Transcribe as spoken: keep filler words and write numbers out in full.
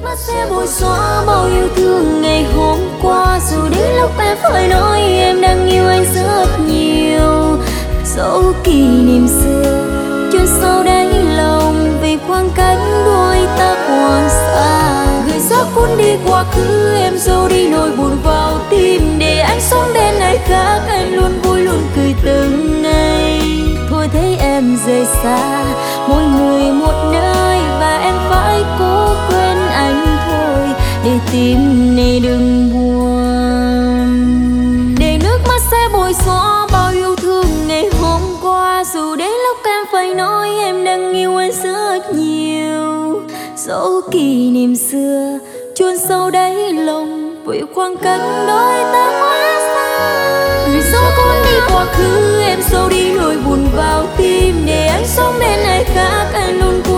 mắt sẽ bôi xóa bao yêu thương ngày hôm qua. Dù đến lúc em phải nói em đang yêu anh rất nhiều, dẫu kỷ niệm xưa chôn sâu đáy lòng vì khoảng cách đôi ta còn xa. Người gió cuốn đi quá khứ, em giấu đi nỗi buồn vào tim để anh sống bên ai khác. Anh luôn vui luôn cười từng ngày. Thôi thấy em rời xa, mỗi người một nơi và em phải cố quên anh thôi để tim này đừng buồn. Để nước mắt sẽ bôi xóa bao yêu thương ngày hôm qua. Dù đến lúc em phải nói em đang yêu anh rất nhiều, dẫu kỷ niệm xưa chôn sâu đáy lòng vì khoảng cách đôi ta quá xa. Người gió cuốn đi quá khứ, em giấu đi nỗi buồn vào tim để anh sống bên ai khác. Anh luôn